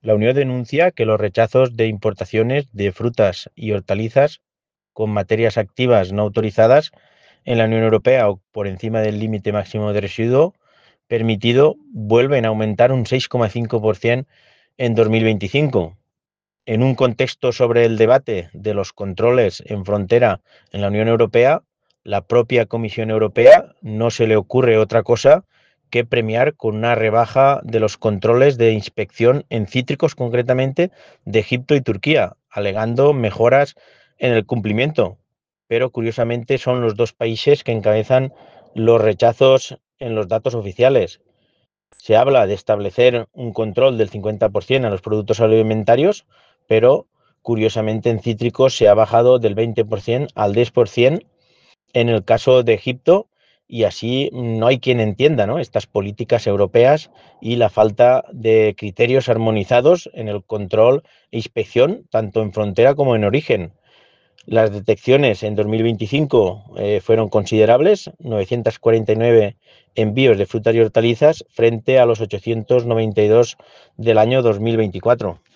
La Unión denuncia que los rechazos de importaciones de frutas y hortalizas con materias activas no autorizadas en la Unión Europea o por encima del límite máximo de residuo permitido vuelven a aumentar un 6,5% en 2025. En un contexto sobre el debate de los controles en frontera en la Unión Europea, la propia Comisión Europea no se le ocurre otra cosa que premiar con una rebaja de los controles de inspección en cítricos, concretamente de Egipto y Turquía, alegando mejoras en el cumplimiento. Pero curiosamente son los dos países que encabezan los rechazos en los datos oficiales. Se habla de establecer un control del 50% a los productos alimentarios, pero curiosamente en cítricos se ha bajado del 20% al 10% en el caso de Egipto, y así no hay quien entienda, ¿no?, estas políticas europeas y la falta de criterios armonizados en el control e inspección, tanto en frontera como en origen. Las detecciones en 2025 fueron considerables, 949 envíos de frutas y hortalizas frente a los 892 del año 2024.